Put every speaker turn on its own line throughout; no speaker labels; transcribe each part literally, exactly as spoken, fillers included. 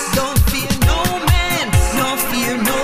Don't fear no man, no fear no.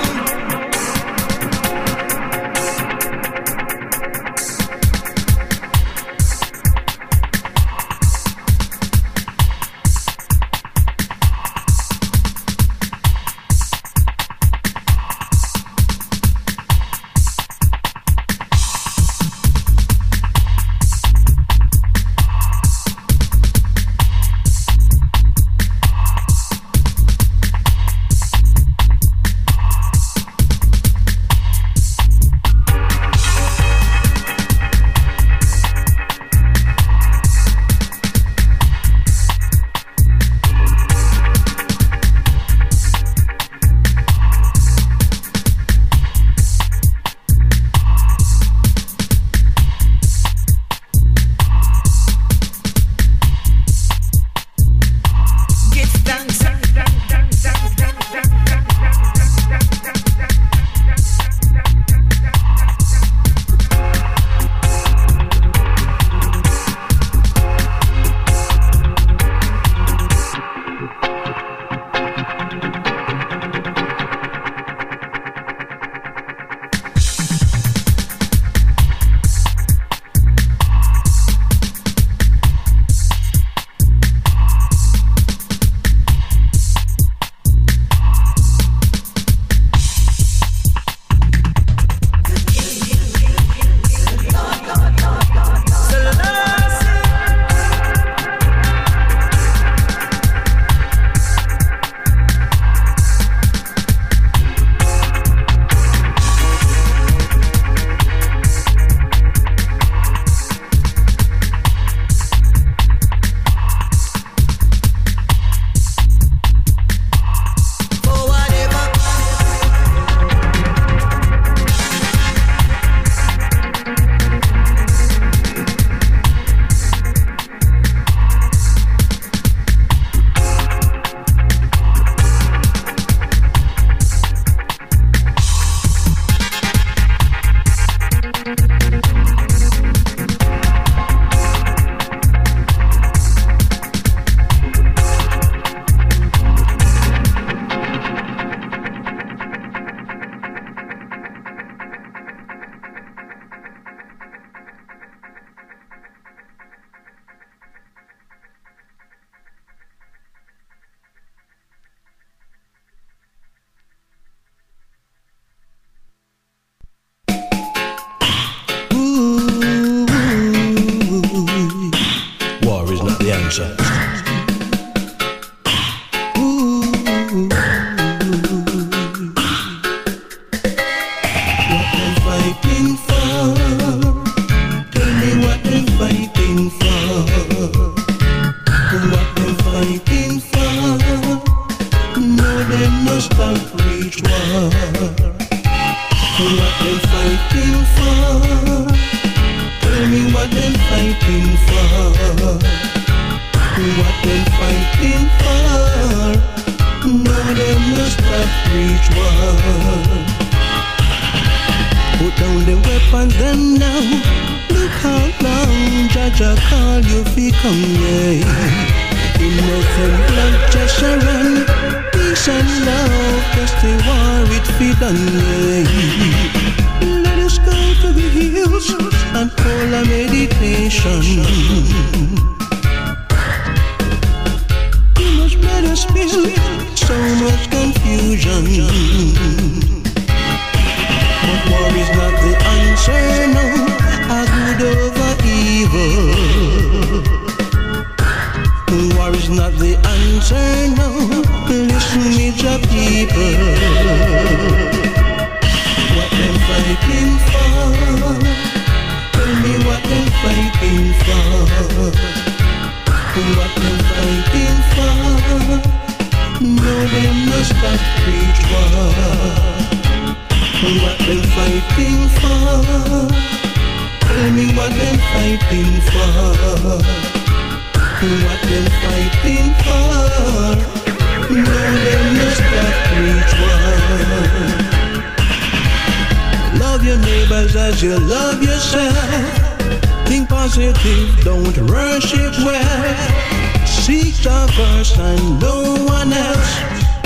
Love your neighbors as you love yourself. Think positive, don't rush it well. Seek the first and no one else.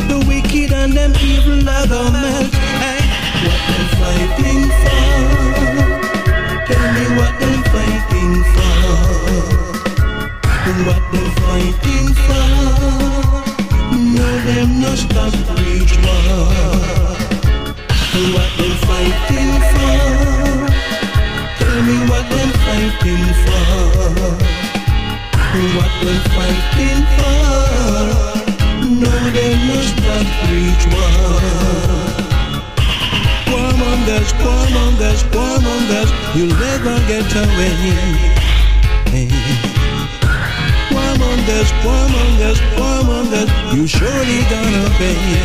fighting for? Tell me what them fighting for? What them fighting for? No, them no stop preach war. What them fighting for? Tell me what them fighting for? What them fighting for? No, they must not preach war. Warmongers, warmongers, warmongers, you'll never get away. Hey. Warmongers, warmongers, warmongers, you surely gonna pay.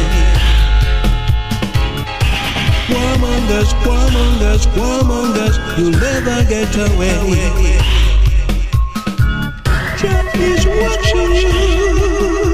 Warmongers, warmongers, warmongers, you'll never get away. Jah is watching you.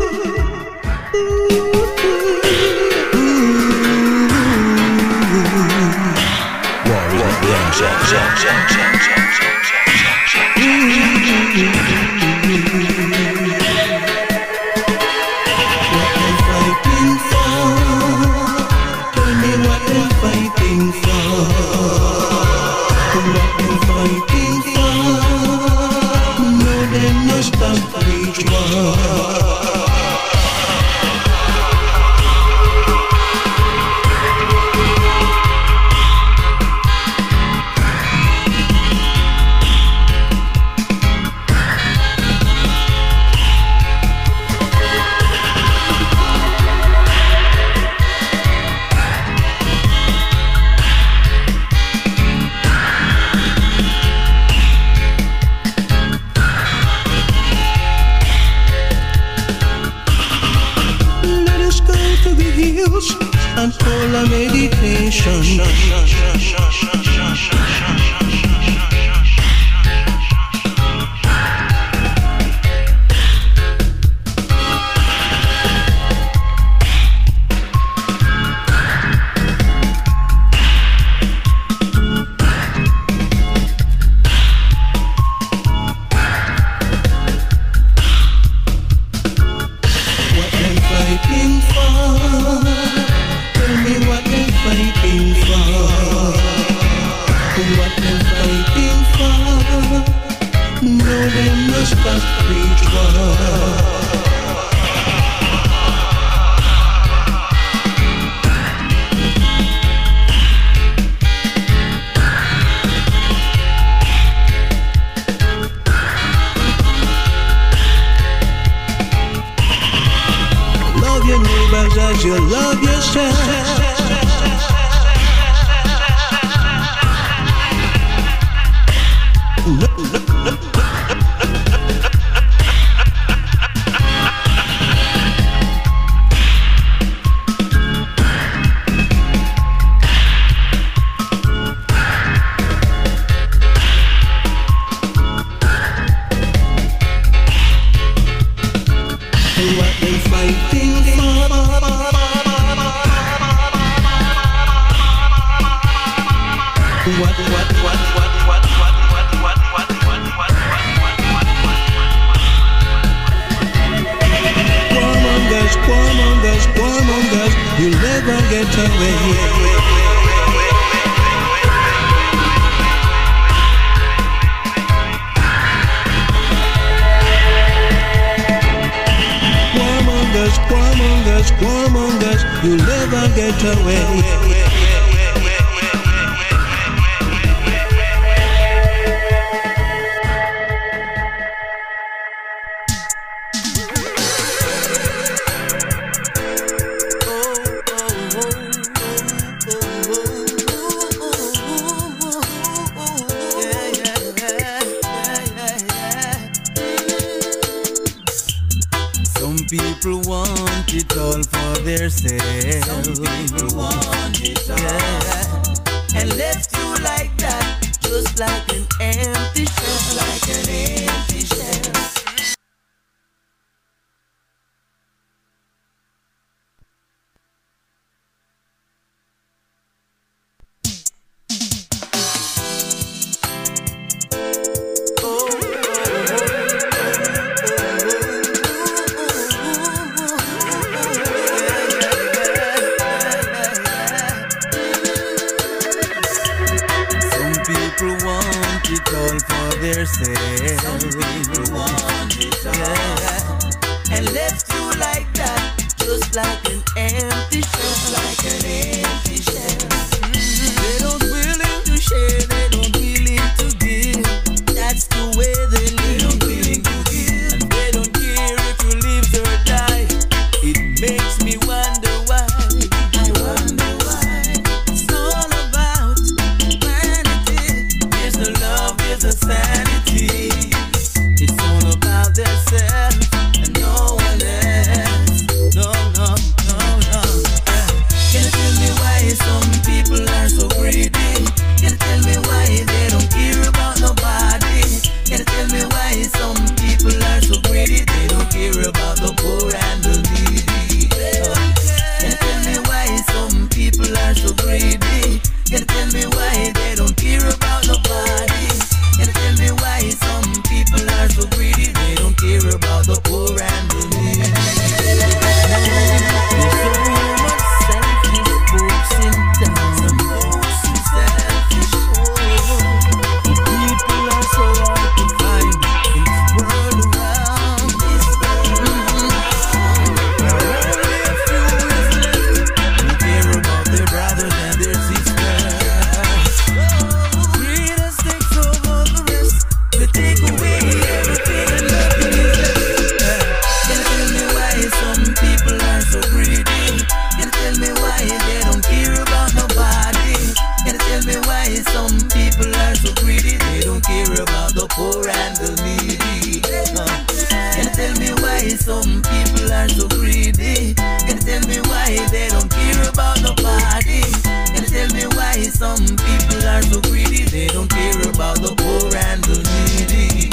And full of meditation. What them fighting for? Tell me what them fighting for? What them fighting for? No, them no stop preach war. Love your neighbors as you love yourself. What they fighting for? What, what, what, what, what, what, what, what, what, what, what, what, warmongers, warmongers, warmongers, you'll never get away. Warmongers, warmongers, warmongers, you'll never get away.
Some people want it all for themselves. Some people want it all, yeah. And left you like that, just like an empty shell, like an empty shell. themselves. Some people want it all, yeah, and left you like that, just like an empty shell, like an empty shell. Mm-hmm. They don't willing to share, they don't willing to give. That's the way they live. They don't willing to give, and they don't care if you live or die. It makes me wonder why. I wonder why. It's all about vanity. There's no love, there's a sanity. It's all about themselves and no one else. No, no, no, no. Yeah. Can you tell me why some people are so greedy? Can you tell me why they don't care about nobody? Can you tell me why some people are so greedy? They don't care about the poor and the needy. Uh, can you tell me why some people are so greedy? Can you tell me why they don't care about nobody? Can you tell me why some people are so greedy? They don't care about the poor and the needy. There's so much selfish folks in town. Some folks who selfish. Oh, people are so hard to find in this world around. This world around. Only a few is left who care about their brothers and their sisters. Greatness takes over the rest. They take away everything and nothing is left. Can you tell me why some people are so greedy? Can you tell me why they don't care about nobody? Can you tell me why some people are so greedy? They don't care about the poor and the needy. Uh, Can you tell me why some people are so greedy? Can you tell me why they don't care about nobody? Can you tell me why some people are so greedy? They don't care about the poor and the needy.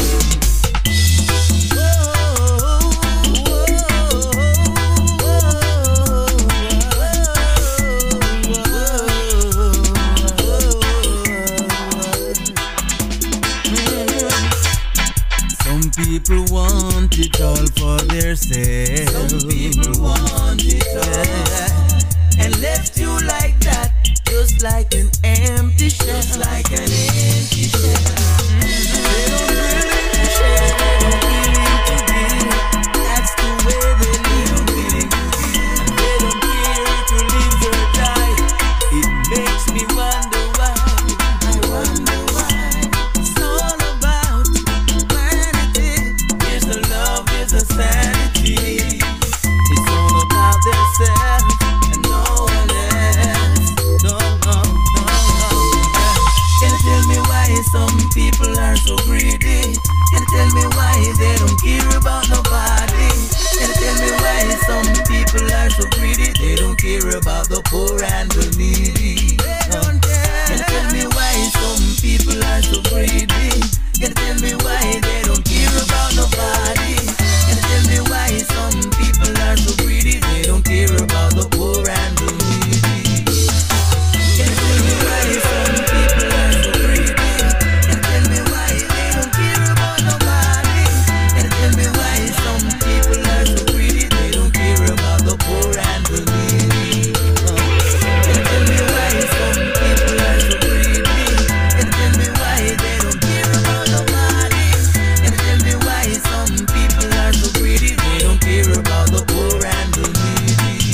Some people want it all for themselves. Some people want it all, yeah, and left you like that, just like an empty shell, just like an empty shell. Mm-hmm. They don't willing to share, they don't willing to give. That's the way they live, willing to give, and they don't care if you live or die. It makes me wonder why. I wonder why. It's all about vanity. There's no love, there's a sanity. It's all about themselves and no one else. No, no, no, no. Yeah. Can you tell me why some people are so greedy? Can you tell me why they don't care about nobody? Can you tell me why some people are so greedy? They don't care about the poor and the needy. Uh, Can you tell me why some people are so greedy? Can you tell me why they don't care about nobody? Can you tell me why some people are so greedy? They don't care about the poor and the needy. Can you tell me why some people are so greedy? Can you tell me why they don't care about nobody? Can you tell me why some people are so greedy? They don't care about the poor and the needy. Uh, Can you tell me why some people are so greedy? Can you tell me why they don't care about nobody? Can you tell me why some people are so greedy? They don't care about the poor and the needy.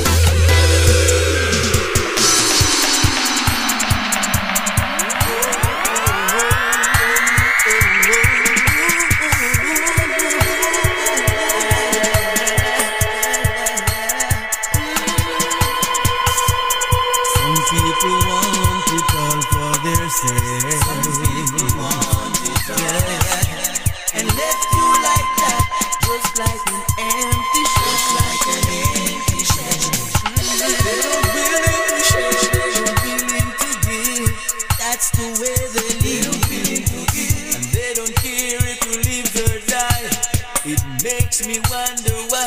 Some people want it all for themselves. Some people want it all, yeah, and left you like that, just like an empty shell, just like an empty shell. Mm-hmm. They don't willing to share, they don't willing to give. That's the way they live, willing to give, and they don't care if you live or die. It makes me wonder why.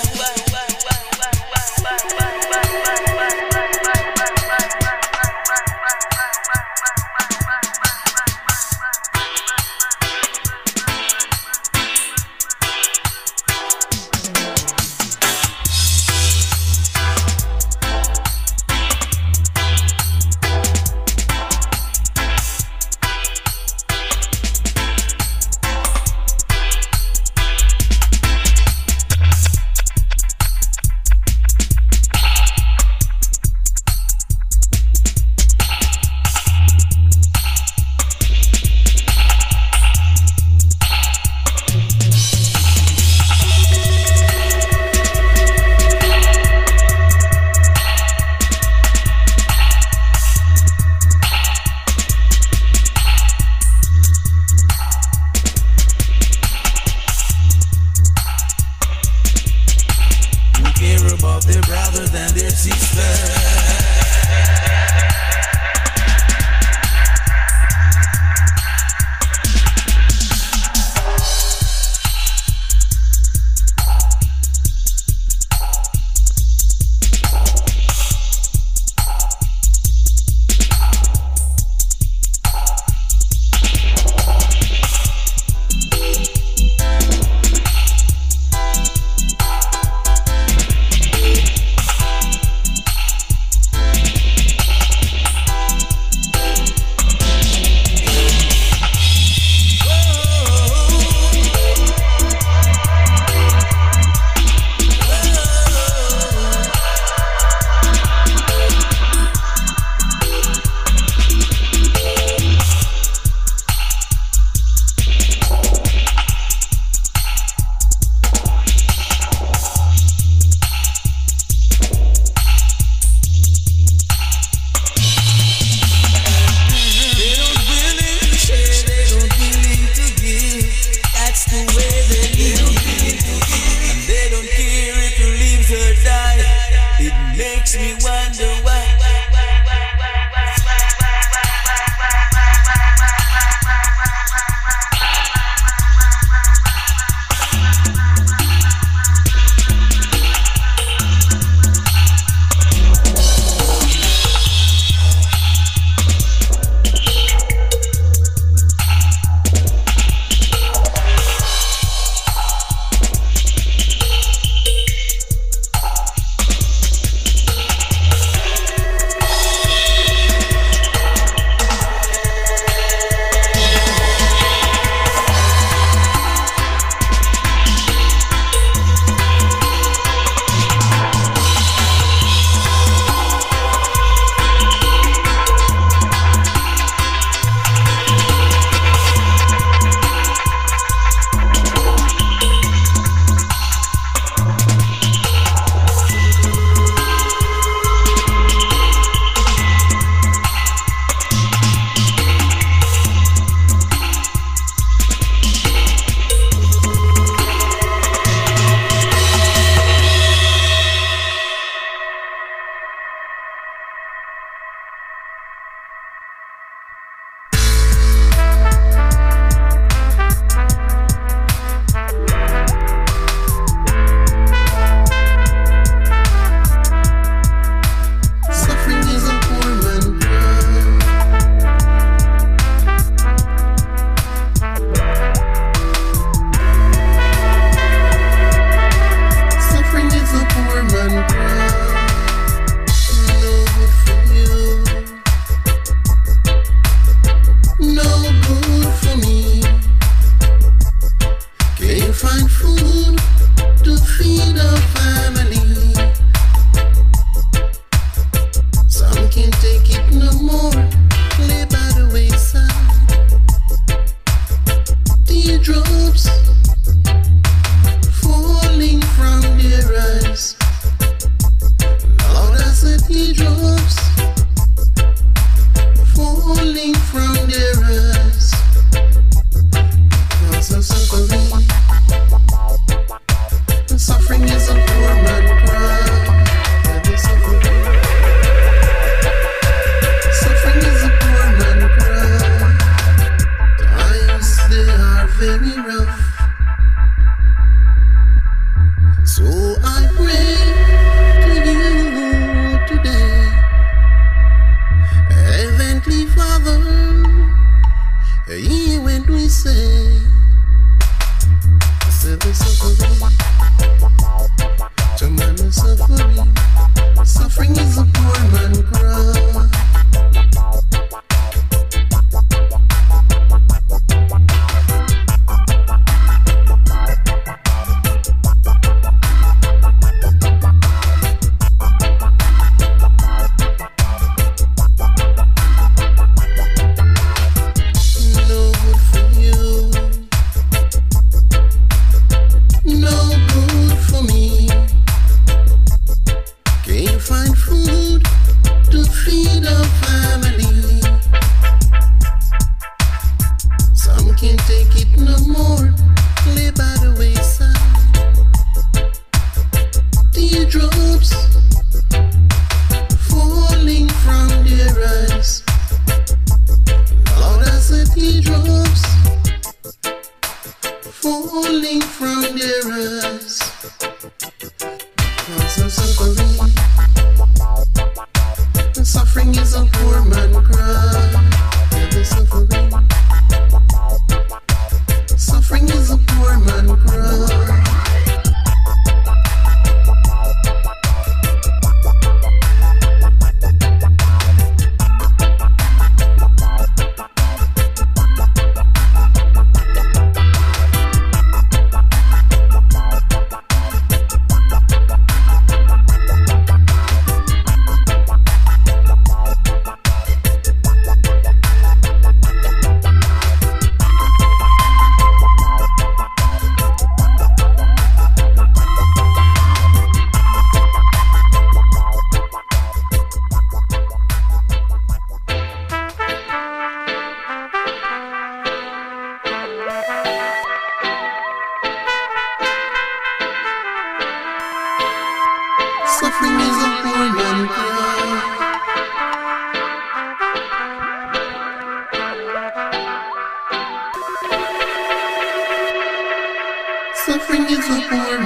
makes me wonder why.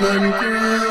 and cry.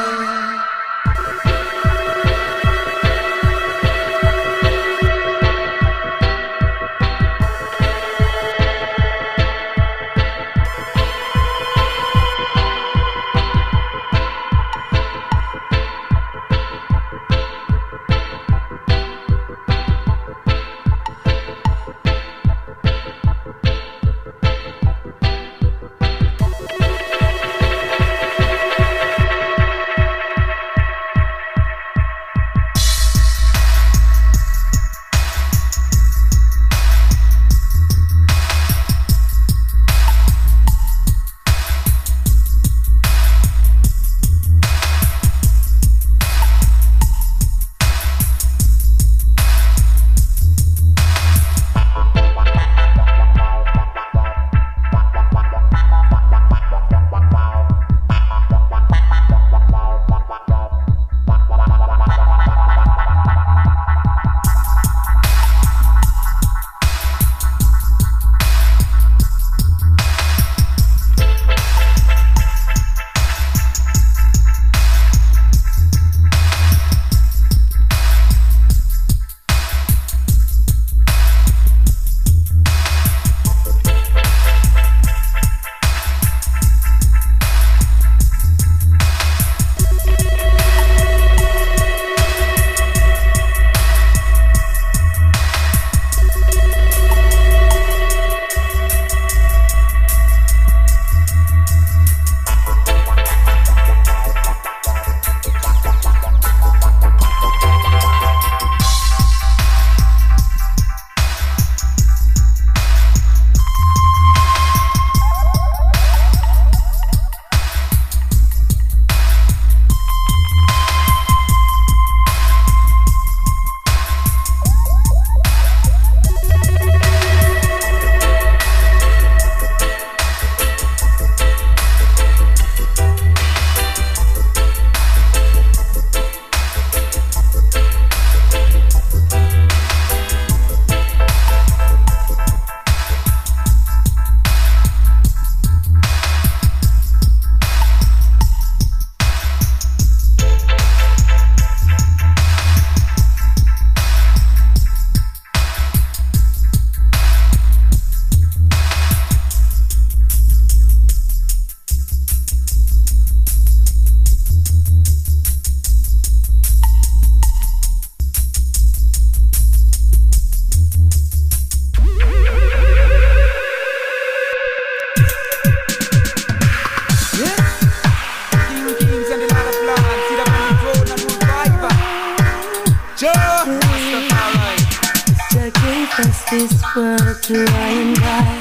this world to I and I.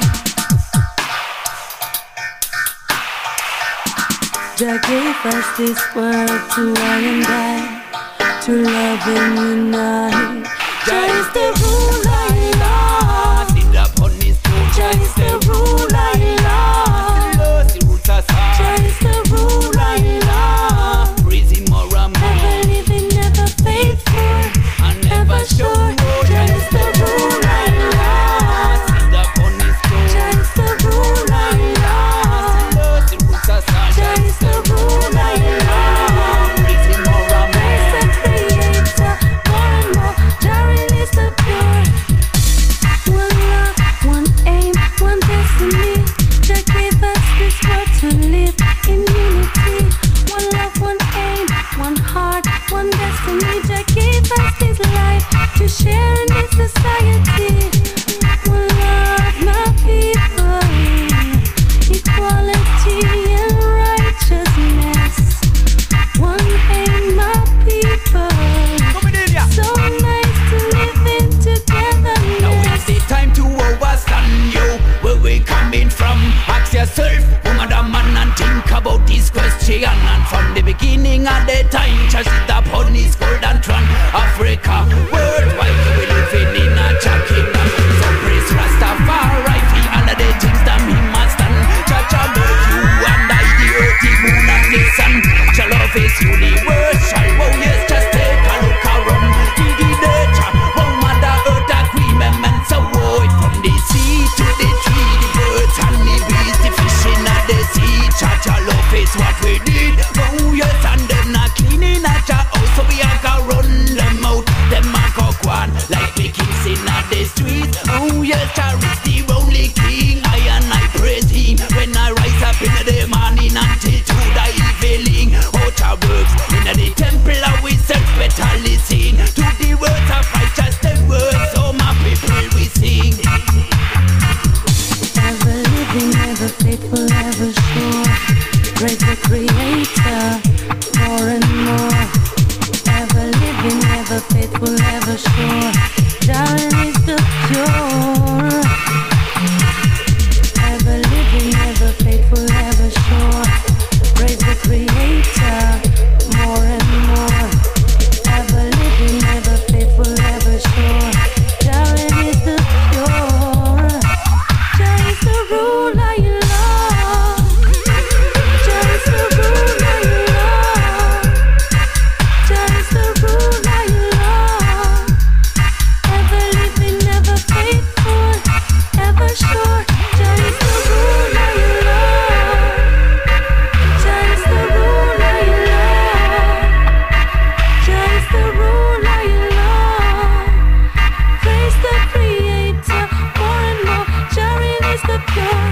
Jah gave us this world to I and I, to love and unite. Jah is the rule I love. Jah is the rule I love. Jah is the rule I love. Never living, never faithful, never sure. Jah is the rule I love. Jah is the rule I love. Jah is the rule I love. Praise the Creator more and more. Jah release the pure. One love, one aim, one destiny. Jah gave us this world to live in unity. One love, one aim, one heart, one destiny. Jah gave us this life to share in this society. One love, my people, equality and righteousness. One aim, my people, so nice to live in togetherness.
Now it's the time to overstand you, where we coming from. Ask yourself, woman and man, and think about this question. And from the beginning of the time, just sit upon his golden throne. Africa, worldwide, we living in a Jah kingdom. So praise Rastafari, for all of the things that he must done. Jah Jah make you and I, the earth, the moon and the sun. Jah love is universal. Oh yes, just take a look around. See the nature, oh mother earth agreement. So oh, from the sea to the tree, the birds and the bees, the fish in the sea. Jah Jah love is what we need. Oh
sure. Darling is the cure. Ever living, ever faithful, ever sure. Praise the Creator more and more. Ever living, ever faithful, ever sure. Darling is the cure. Jah is the ruler you love. Jah is the ruler you love. Jah is the ruler you love. Ever living, ever faithful, ever sure. Jah is the ruler you love. Jah is the ruler you love. Jah is the ruler you love. Praise the Creator more and more. Jah is the pure.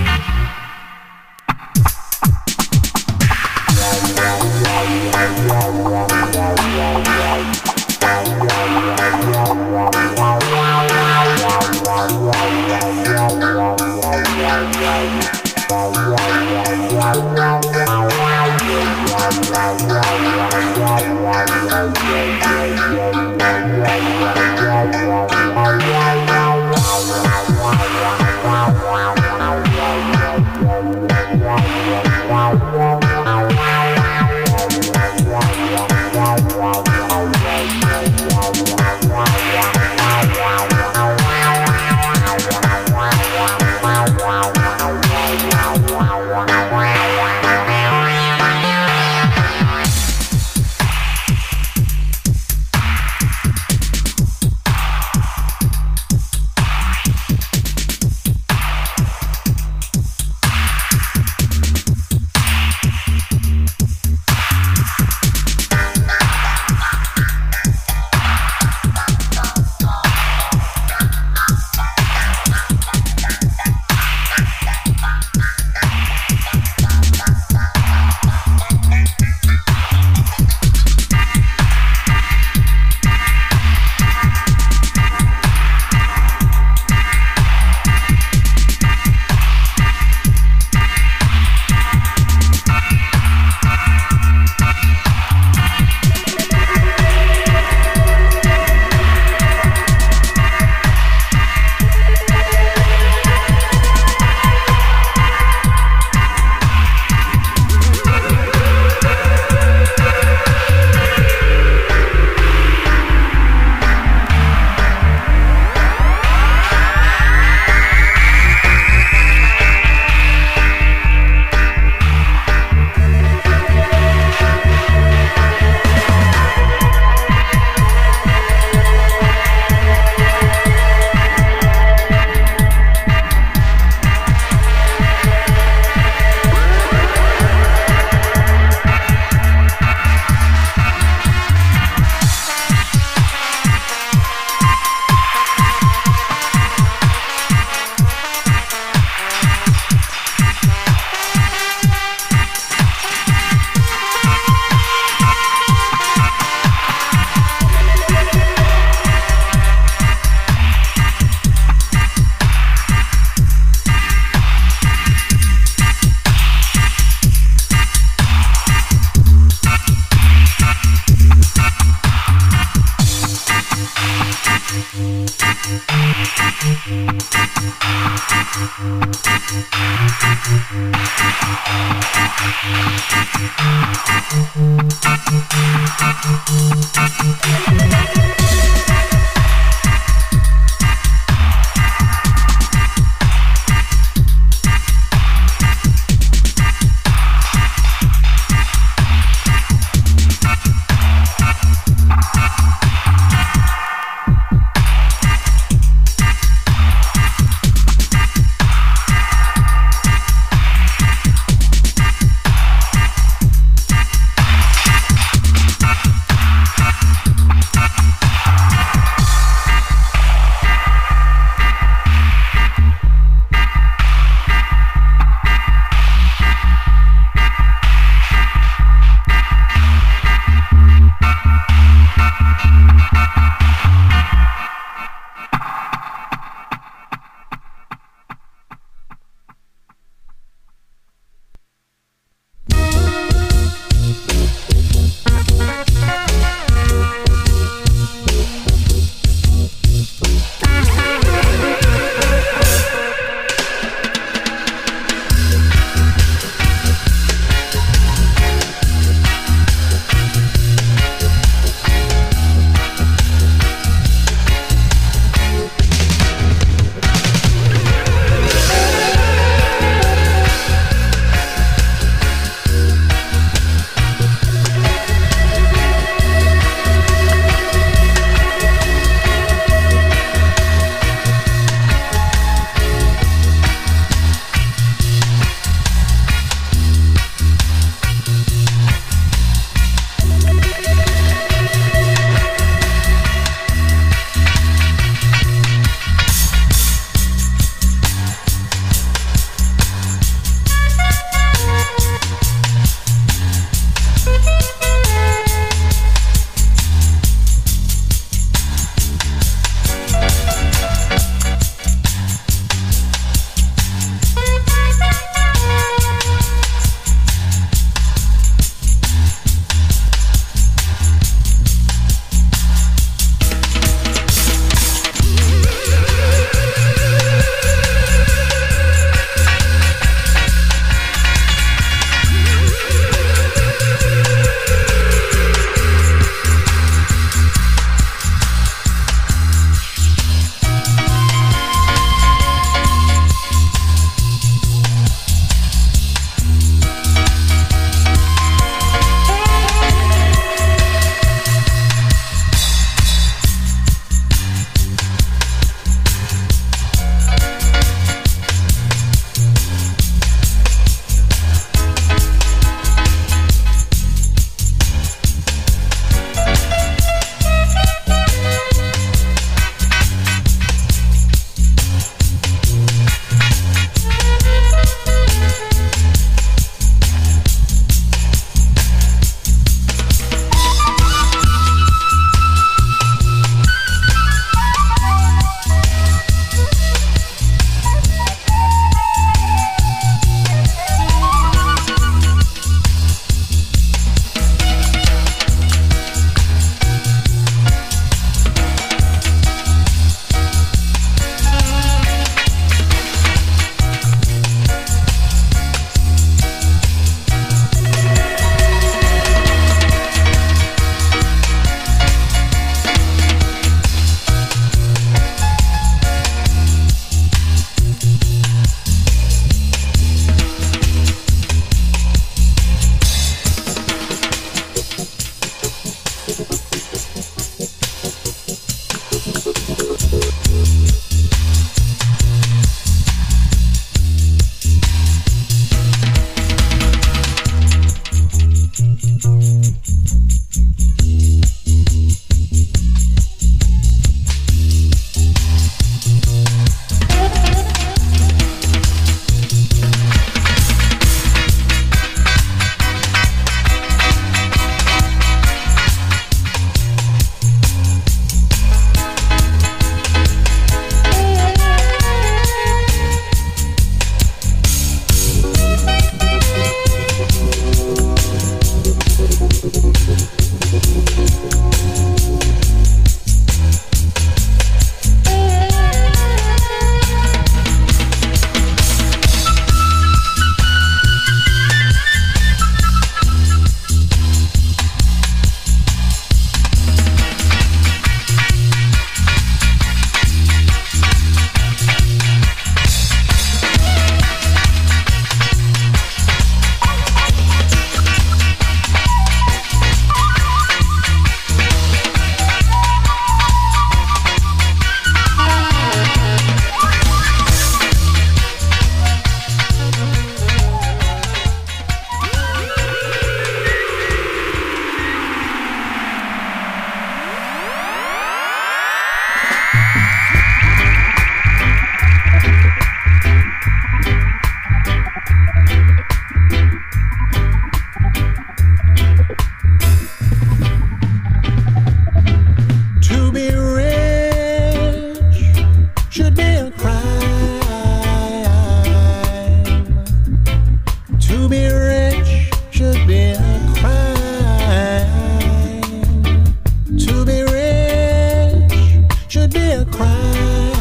be a crime.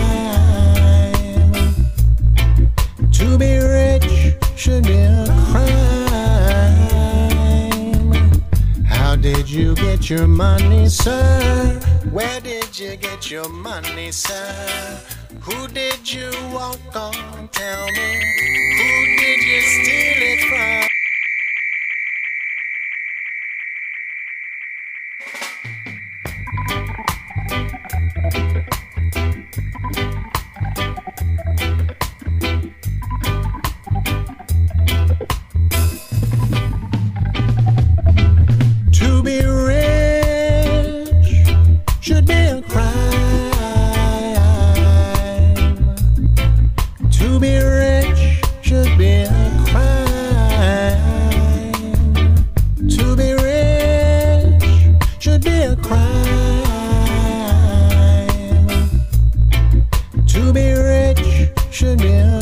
To be rich should be a crime. How did you get your money, sir? Where did you get your money, sir? Who did you walk on? Tell me. Who did you steal it from? To be rich should be a crime. To be rich should be a crime. To be rich should be a crime. To be rich should be a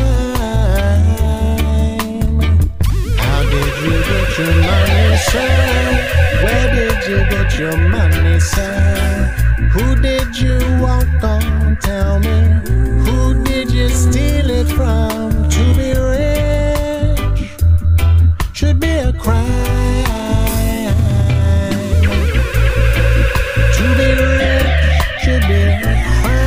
crime. How did you get your money, sir? Where did you get your money, sir? Who did you walk on? Tell me. Who did you steal it from? To be rich should be a crime. To be rich should be a crime.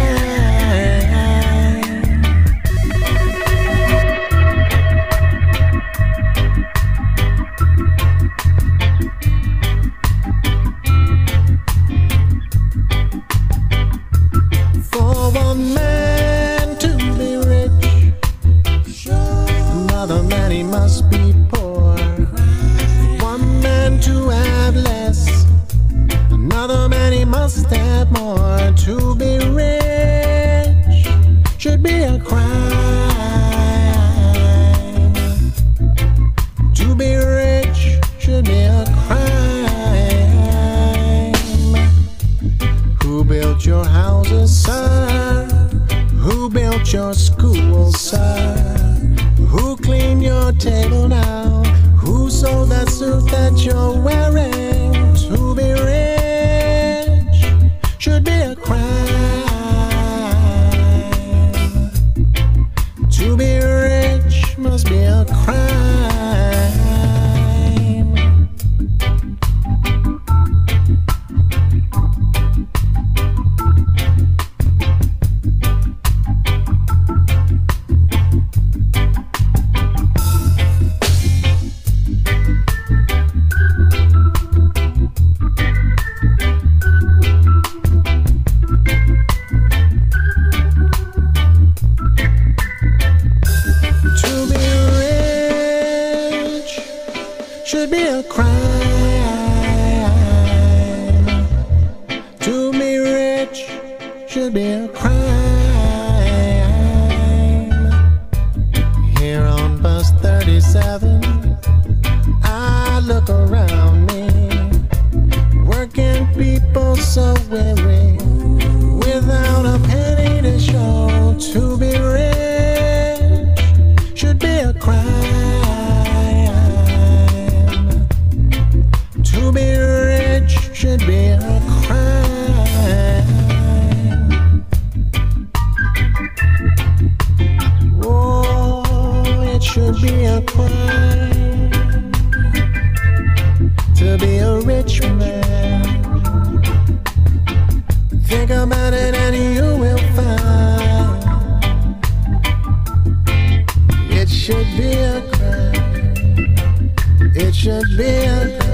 For a man to be rich, another man he must be poor. One man to have less, another man he must have more. To be rich should be a crime. To be rich should be a crime. Who built your houses, sir? Who built your schools, sir? Who cleaned your table now? Who sold that suit that you're wearing? To be rich should be a crime. To be rich must be a crime. To be rich should be a crime. To be rich should be a crime. Here on bus thirty-seven, I look around me. Working people so weary, without a penny to show. To be rich should be a crime. To be rich should be a crime. Oh, it should be a crime to be a rich man. Think about it and you will find it should be a crime. It should be a crime.